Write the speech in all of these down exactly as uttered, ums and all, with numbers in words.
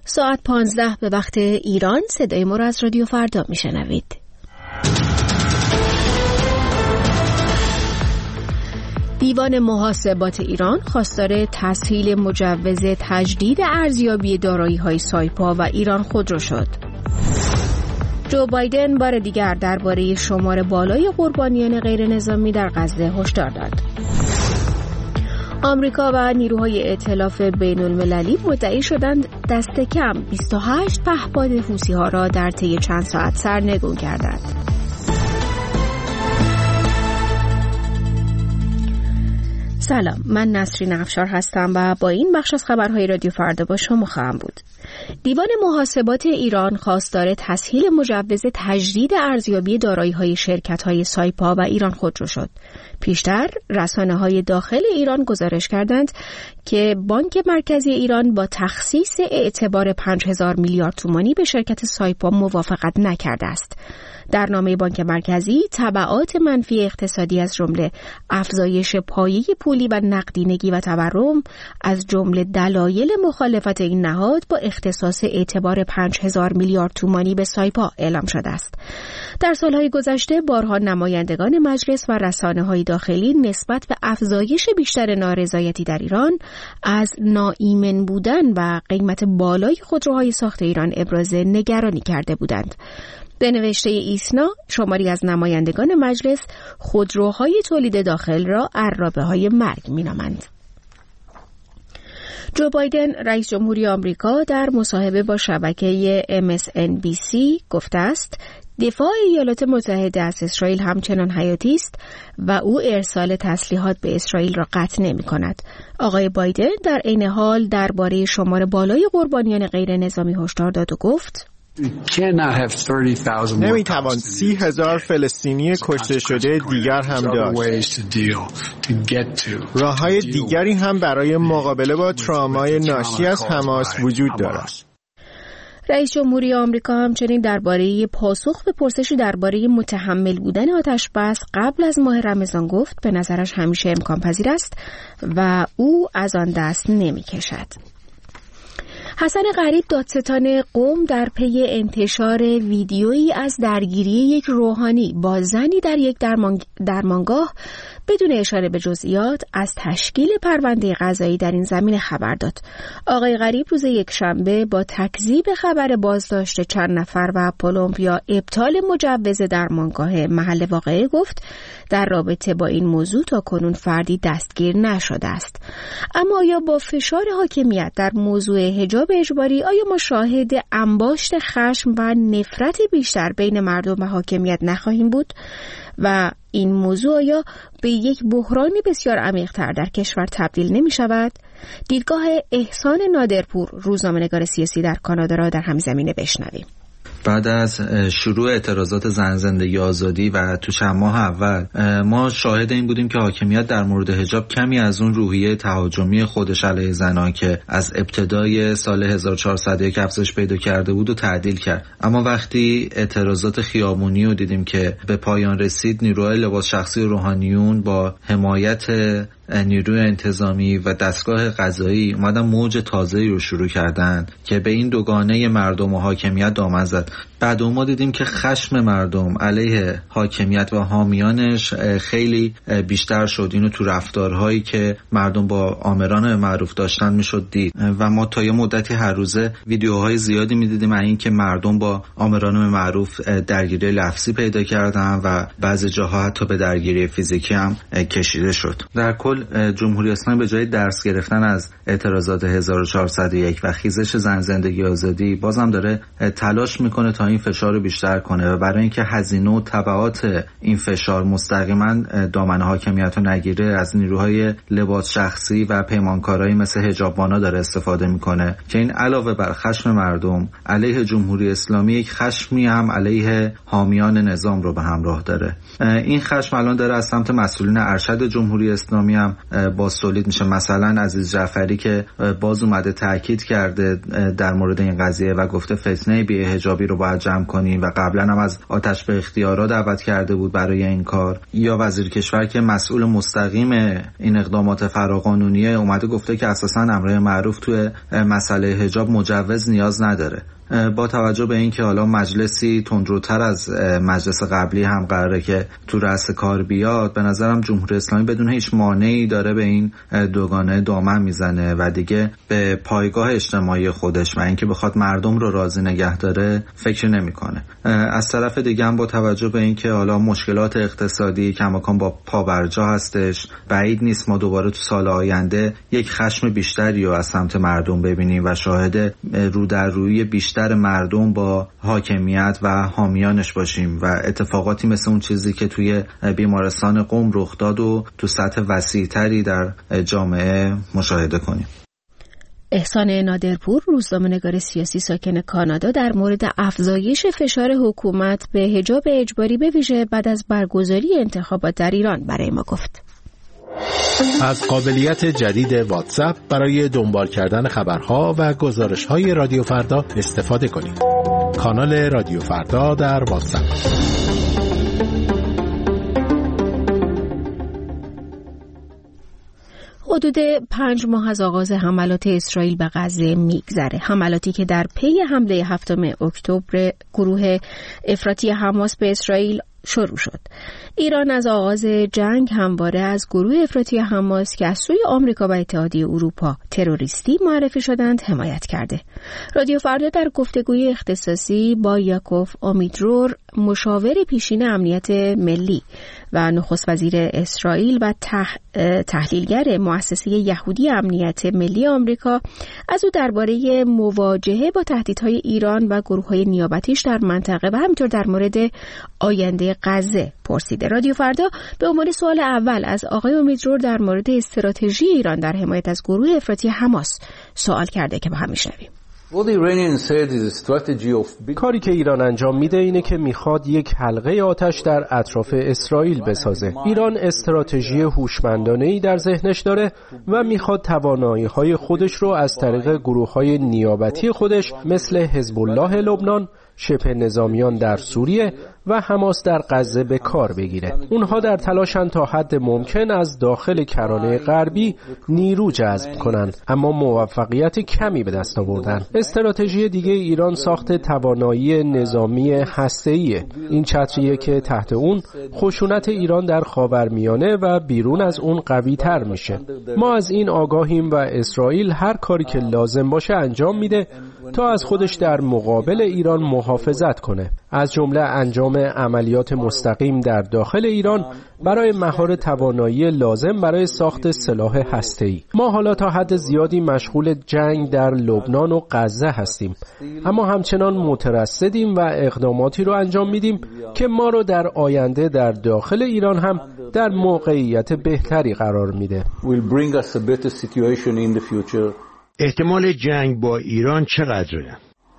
ساعت پانزده به وقت ایران. صدای ما را از رادیو فردا میشنوید. دیوان محاسبات ایران خواستار تسهیل مجوز تجدید ارزیابی دارایی‌های سایپا و ایران خودرو شد. جو بایدن بار دیگر درباره شمار بالای قربانیان غیر نظامی در غزه هشدار داد. آمریکا و نیروهای ائتلاف بین المللی مدعی شدند دست کم بیست و هشت پهپاد حوثی‌ها را در طی چند ساعت سرنگون کردند. سلام، من نسرین افشار هستم و با این بخش از خبرهای رادیو فردا با شما خواهم بود. دیوان محاسبات ایران خواستار تسهیل مجوز تجدید ارزیابی دارایی‌های شرکت‌های سایپا و ایران خودرو شد. پیشتر رسانه‌های داخل ایران گزارش کردند که بانک مرکزی ایران با تخصیص اعتبار پنج هزار میلیارد تومانی به شرکت سایپا موافقت نکرده است. در نامه بانک مرکزی تبعات منفی اقتصادی از جمله افزایش پایه پولی و نقدینگی و تورم از جمله دلایل مخالفت این نهاد با اختصاص اعتبار پنج هزار میلیارد تومانی به سایپا اعلام شده است. در سالهای گذشته بارها نمایندگان مجلس و رسانه‌های داخلی نسبت به افزایش بیشتر نارضایتی در ایران از ناایمن بودن و قیمت بالای خودروهای ساخت ایران ابراز نگرانی کرده بودند. به نوشته ایسنا شماری از نمایندگان مجلس خودروهای تولید داخل را عرابه‌های مرگ می‌نامند. جو بایدن رئیس جمهوری آمریکا در مصاحبه با شبکه ام اس ان بی سی گفته است دفاع ایالات متحده از اسرائیل همچنان حیاتی است و او ارسال تسلیحات به اسرائیل را قطع نمی‌کند. آقای بایدن در عین حال درباره شمار بالای قربانیان غیر نظامی هشدار داد و گفت نمیتوان سی هزار فلسطینی کشته شده دیگر هم داشت. راه‌های دیگری هم برای مقابله با ترومای ناشی از حماس وجود دارد. رئیس جمهوری آمریکا همچنین درباره پاسخ به پرسشی درباره متحمل بودن آتش بس قبل از ماه رمضان گفت به نظرش همیشه امکان پذیر است و او از آن دست نمی‌کشد. حسن غریب دادستان قم در پی انتشار ویدیویی از درگیری یک روحانی با زنی در یک درمان... درمانگاه بدون اشاره به جزئیات از تشکیل پرونده قضایی در این زمینه خبر داد. آقای غریب روز یکشنبه با تکذیب خبر بازداشت چند نفر و پولمپیا ابطال مجوز درمانگاه محل واقعه گفت در رابطه با این موضوع تا کنون فردی دستگیر نشده است. اما آیا با فشار حاکمیت در موضوع حجاب اجباری آیا ما شاهد انباشت خشم و نفرت بیشتر بین مردم و حاکمیت نخواهیم بود؟ و این موضوع آیا به یک بحرانی بسیار عمیق‌تر در کشور تبدیل نمی شود؟ دیدگاه احسان نادرپور روزنامه‌نگار سیاسی در کانادا را در همین زمینه بشنویم. بعد از شروع اعتراضات زن زندگی آزادی و تو چند ماه اول ما شاهد این بودیم که حاکمیت در مورد حجاب کمی از اون روحیه تهاجمی خودش علیه زنان که از ابتدای سال هزار و چهارصد و یک افزایش پیدا کرده بود و تعدیل کرد. اما وقتی اعتراضات خیابونی رو دیدیم که به پایان رسید، نیروهای لباس شخصی روحانیون با حمایت نیروی انتظامی و دستگاه قضایی اومدن موج تازه‌ای رو شروع کردن که به این دوگانه مردم و حاکمیت دامن زد. بعد ما دیدیم که خشم مردم علیه حاکمیت و حامیانش خیلی بیشتر شد. اینو تو رفتارهایی که مردم با آمران معروف داشتن میشد دید و ما تا یه مدتی هر روزه ویدیوهای زیادی میدیدیم از این که مردم با آمران معروف درگیری لفظی پیدا کردن و بعضی جاها حتی به درگیری فیزیکی هم کشیده شد. در کل جمهوری اسلامی به جای درس گرفتن از اعتراضات هزار و چهارصد و یک و خیزش زن زندگی آزادی بازم داره تلاش میکنه تا این فشار رو بیشتر کنه و برای اینکه هزینه و تبعات این فشار مستقیما دامن حاکمیت رو نگیره از نیروهای لباس شخصی و پیمانکارایی مثل حجابوانا داره استفاده میکنه که این علاوه بر خشم مردم علیه جمهوری اسلامی یک خشمی هم علیه حامیان نظام رو به همراه داره. این خشم الان داره از سمت مسئولین ارشد جمهوری اسلامی هم هم باز تولید میشه. مثلا عزیز جعفری که باز اومده تاکید کرده در مورد این قضیه و گفته فتنه بی‌حجابی رو باید جمع کنیم و قبلا هم از آتش به اختیارا دعوت کرده بود برای این کار. یا وزیر کشور که مسئول مستقیم این اقدامات فراقانونیه اومده گفته که اساساً امر معروف توی مسئله حجاب مجوز نیاز نداره. با توجه به اینکه حالا مجلسی تندروتر از مجلس قبلی هم قراره که تو رأس کار بیاد، به نظرم جمهوری اسلامی بدون هیچ مانعی داره به این دوگانه دامن میزنه و دیگه به پایگاه اجتماعی خودش و اینکه بخواد مردم رو راضی نگه داره فکر نمیکنه. از طرف دیگه هم با توجه به اینکه حالا مشکلات اقتصادی کماکان با پابرجا هستش، بعید نیست ما دوباره تو سال آینده یک خشم بیشتری رو از سمت مردم ببینیم و شاهد رو در روی بیشتر در مردم با حاکمیت و حامیانش باشیم و اتفاقاتی مثل اون چیزی که توی بیمارستان قم رخ داد و تو سطح وسیع‌تری در جامعه مشاهده کنیم. احسان نادرپور، روزنامه‌نگار سیاسی ساکن کانادا، در مورد افزایش فشار حکومت به حجاب اجباری به ویژه بعد از برگزاری انتخابات در ایران برای ما گفت. از قابلیت جدید واتساپ برای دنبال کردن خبرها و گزارش‌های رادیو فردا استفاده کنید. کانال رادیو فردا در واتساپ. حدود پنج ماه از آغاز حملات اسرائیل به غزه میگذره. حملاتی که در پی حمله هفتم اکتبر گروه افراطی حماس به اسرائیل شروع شد. ایران از آغاز جنگ همواره از گروه افراطی حماس که از سوی آمریکا و اتحادیه اروپا تروریستی معرفی شدند حمایت کرده. رادیو فردا در گفتگوی اختصاصی با یاکوف آمیدرور، مشاور پیشین امنیت ملی و نخست وزیر اسرائیل و تح... تحلیلگر مؤسسه یهودی امنیت ملی آمریکا، از او درباره مواجهه با تهدیدهای ایران و گروه‌های نیابتیش در منطقه و همینطور در مورد آینده غزه پرسیده. رادیو فردا به عنوان سوال اول از آقای امیدرور در مورد استراتژی ایران در حمایت از گروه افراطی حماس سوال کرده که با هم میشنویم. کاری که ایران انجام میده اینه که میخواد یک حلقه آتش در اطراف اسرائیل بسازه. ایران استراتژی هوشمندانه‌ای در ذهنش داره و میخواد توانایی‌های خودش رو از طریق گروه‌های نیابتی خودش مثل حزب الله لبنان، شبه نظامیان در سوریه و حماس در غزه به کار بگیره. اونها در تلاشن تا حد ممکن از داخل کرانه غربی نیرو جذب کنن، اما موفقیت کمی به دست آوردن. استراتژی دیگه ایران ساخت توانایی نظامی هسته‌ایه. این چتریه که تحت اون خشونت ایران در خاورمیانه و بیرون از اون قوی تر میشه. ما از این آگاهیم و اسرائیل هر کاری که لازم باشه انجام میده تا از خودش در مقابل ایران محافظت کنه، از جمله انجام عملیات مستقیم در داخل ایران برای مهار توانایی لازم برای ساخت سلاح هسته‌ای. ما حالا تا حد زیادی مشغول جنگ در لبنان و غزه هستیم، اما همچنان مترصدیم و اقداماتی رو انجام میدیم که ما رو در آینده در داخل ایران هم در موقعیت بهتری قرار میده. احتمال جنگ با ایران چقدره؟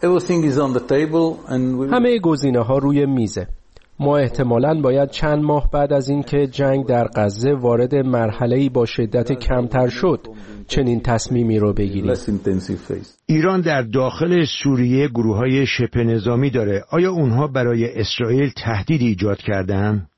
همه گزینه‌ها روی میزه. ما احتمالاً باید چند ماه بعد از این که جنگ در غزه وارد مرحله‌ای با شدت کمتر شد چنین تصمیمی رو بگیریم. ایران در داخل سوریه گروه‌های شبه نظامی داره. آیا اونها برای اسرائیل تهدید ایجاد کردن؟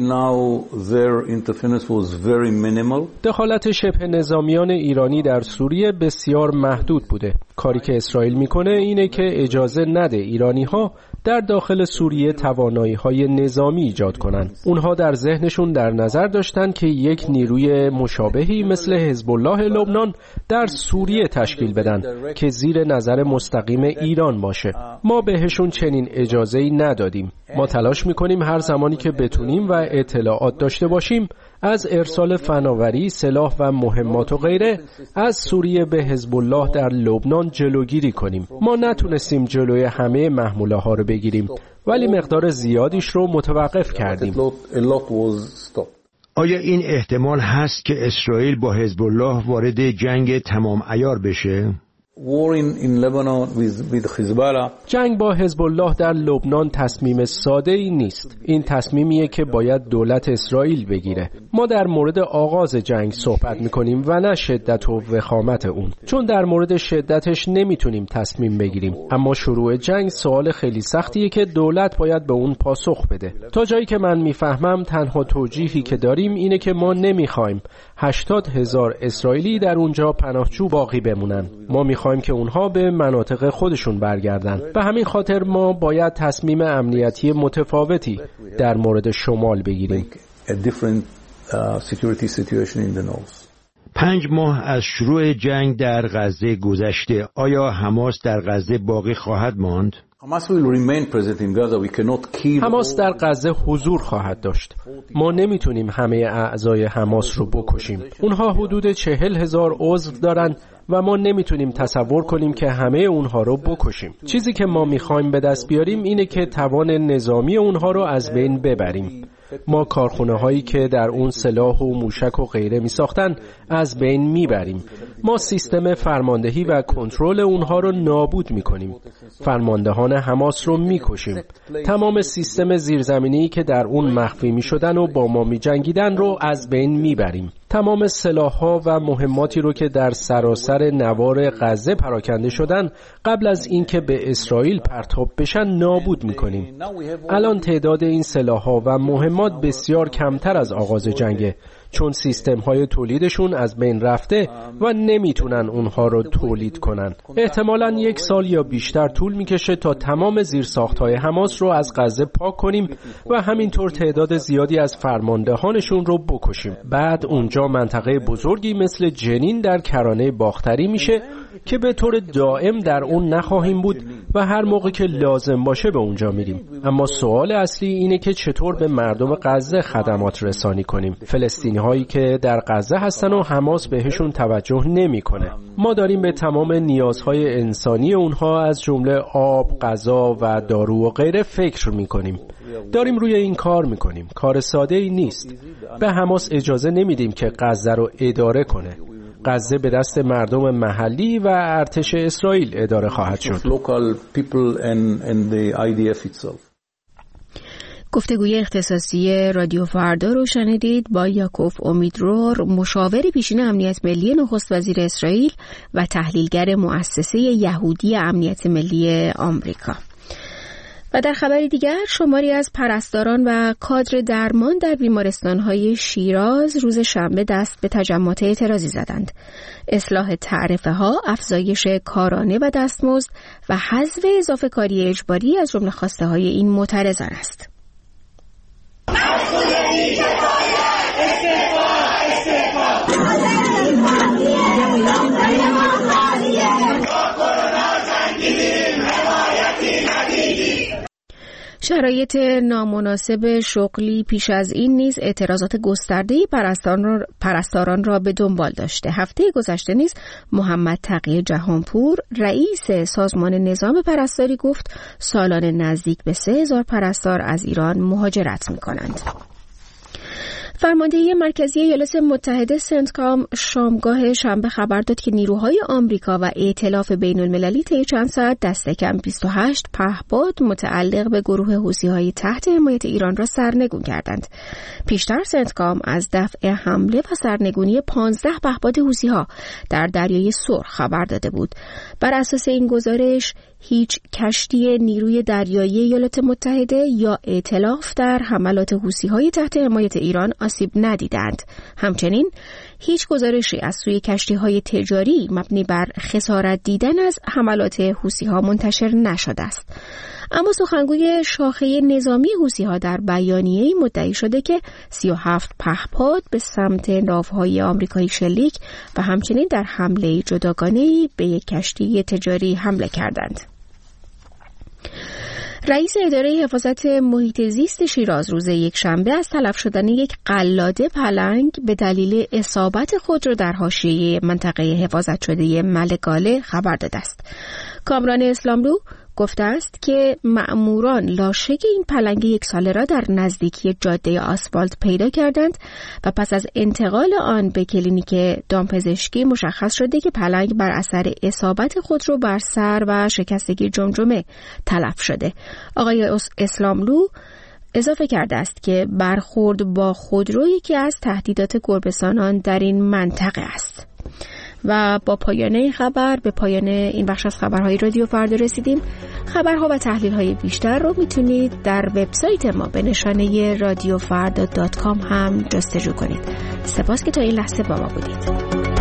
دخالت شبه نظامیان ایرانی در سوریه بسیار محدود بوده. کاری که اسرائیل میکنه اینه که اجازه نده ایرانی ها در داخل سوریه توانایی های نظامی ایجاد کنن. اونها در ذهنشون در نظر داشتن که یک نیروی مشابهی مثل حزب الله لبنان در سوریه تشکیل بدن که زیر نظر مستقیم ایران باشه. ما بهشون چنین اجازه‌ای ندادیم. ما تلاش میکنیم هر زمانی که بتونیم و اطلاعات داشته باشیم از ارسال فناوری، سلاح و مهمات و غیره از سوریه به حزب الله در لبنان جلوگیری کنیم. ما نتونستیم جلوی همه محموله ها رو بگیریم، ولی مقدار زیادیش رو متوقف کردیم. آیا این احتمال هست که اسرائیل با حزب الله وارد جنگ تمام عیار بشه؟ جنگ با حزب الله در لبنان تصمیم ساده ای نیست. این تصمیمیه که باید دولت اسرائیل بگیره. ما در مورد آغاز جنگ صحبت میکنیم و نه شدت و وخامت اون، چون در مورد شدتش نمیتونیم تصمیم بگیریم. اما شروع جنگ سوال خیلی سختیه که دولت باید به اون پاسخ بده. تا جایی که من میفهمم تنها توجیهی که داریم اینه که ما نمیخوایم هشتاد هزار اسرائیلی در اونجا پناهجو باقی بمونن. ما میخوایم که اونها به مناطق خودشون برگردن. به همین خاطر ما باید تصمیم امنیتی متفاوتی در مورد شمال بگیریم. پنج ماه از شروع جنگ در غزه گذشته. آیا حماس در غزه باقی خواهد ماند؟ حماس در غزه حضور خواهد داشت. ما نمیتونیم همه اعضای حماس رو بکشیم. اونها حدود چهل هزار عضو دارن و ما نمیتونیم تصور کنیم که همه اونها رو بکشیم. چیزی که ما میخوایم به دست بیاریم اینه که توان نظامی اونها رو از بین ببریم. ما کارخونه هایی که در اون سلاح و موشک و غیره می ساختن از بین می بریم. ما سیستم فرماندهی و کنترل اونها رو نابود می کنیم. فرماندهان حماس رو می کشیم. تمام سیستم زیرزمینی که در اون مخفی می شدن و با ما می جنگیدن رو از بین می بریم. تمام سلاح‌ها و مهماتی رو که در سراسر نوار غزه پراکنده شدن قبل از اینکه به اسرائیل پرتاب بشن نابود می‌کنیم. الان تعداد این سلاح‌ها و مهمات بسیار کمتر از آغاز جنگه، چون سیستم‌های تولیدشون از بین رفته و نمیتونن اونها رو تولید کنن. احتمالاً یک سال یا بیشتر طول میکشه تا تمام زیرساخت‌های حماس رو از غزه پاک کنیم و همینطور تعداد زیادی از فرماندهانشون رو بکشیم. بعد اونجا منطقه بزرگی مثل جنین در کرانه باختری میشه که به طور دائم در اون نخواهیم بود و هر موقع که لازم باشه به اونجا میریم. اما سوال اصلی اینه که چطور به مردم غزه خدمات رسانی کنیم. فلسطینی هایی که در غزه هستن و حماس بهشون توجه نمیکنه. ما داریم به تمام نیازهای انسانی اونها از جمله آب، غذا و دارو و غیره فکر میکنیم. داریم روی این کار میکنیم. کار ساده ای نیست. به حماس اجازه نمیدیم که غزه رو اداره کنه. غزه به دست مردم محلی و ارتش اسرائیل اداره خواهد شد. گفتگوی اختصاصی رادیو فردا رو شنیدید با یاکوف امیدرور، مشاور پیشین امنیت ملی نخست وزیر اسرائیل و تحلیلگر مؤسسه یهودی امنیت ملی آمریکا. و در خبری دیگر، شماری از پرستاران و کادر درمان در بیمارستان‌های شیراز روز شنبه دست به تجمعات اعتراضی زدند. اصلاح تعرفه‌ها، افزایش کارانه و دستمزد و حذف اضافه کاری اجباری از جمله خواسته‌های این معترضان است. شرایط نامناسب شغلی پیش از این نیز اعتراضات گسترده‌ای پرستاران, پرستاران را به دنبال داشته. هفته گذشته نیز محمد تقی جهانپور رئیس سازمان نظام پرستاری گفت سالانه نزدیک به سه هزار پرستار از ایران مهاجرت می‌کنند. فرماندهی مرکزی ایالات متحده سنتکام شامگاه شنبه خبر داد که نیروهای آمریکا و ائتلاف بین المللی طی چند ساعت دست کم بیست و هشت پهپاد متعلق به گروه حوثی‌های تحت حمایت ایران را سرنگون کردند. پیشتر سنتکام از دفع حمله و سرنگونی پانزده پهپاد حوثی‌ها در دریای سرخ خبر داده بود. بر اساس این گزارش هیچ کشتی نیروی دریایی ایالات متحده یا ائتلاف در حملات حوثی‌های تحت حمایت ایران آسیب ندیدند. همچنین هیچ گزارشی از سوی کشتی‌های تجاری مبنی بر خسارت دیدن از حملات حوثی‌ها منتشر نشده است. اما سخنگوی شاخه نظامی حوثی‌ها در بیانیه‌ای مدعی شده که سی و هفت پهپاد به سمت ناوهای آمریکایی شلیک و همچنین در حمله جداگانه‌ای به یک کشتی تجاری حمله کردند. رئیس اداره حفاظت محیط زیست شیراز روز یک شنبه از تلف شدن یک قلاده پلنگ به دلیل اصابت خود را در حاشیه منطقه حفاظت شده ملگاله خبر داده است. کامران اسلاملو گفته است که مأموران لاشه این پلنگ یک ساله را در نزدیکی جاده آسفالت پیدا کردند و پس از انتقال آن به کلینیک دامپزشکی مشخص شده که پلنگ بر اثر اصابت خودرو بر سر و شکستگی جمجمه تلف شده. آقای اسلاملو اضافه کرده است که برخورد با خودرو یکی از تهدیدات گربه‌سانان در این منطقه است. و با پایان این خبر به پایان این بخش از خبرهای رادیو فردا رسیدیم. خبرها و تحلیل‌های بیشتر رو میتونید در وبسایت ما به نشانه رادیو فردا دات کام هم جستجو کنید. سپاس که تا این لحظه با ما بودید.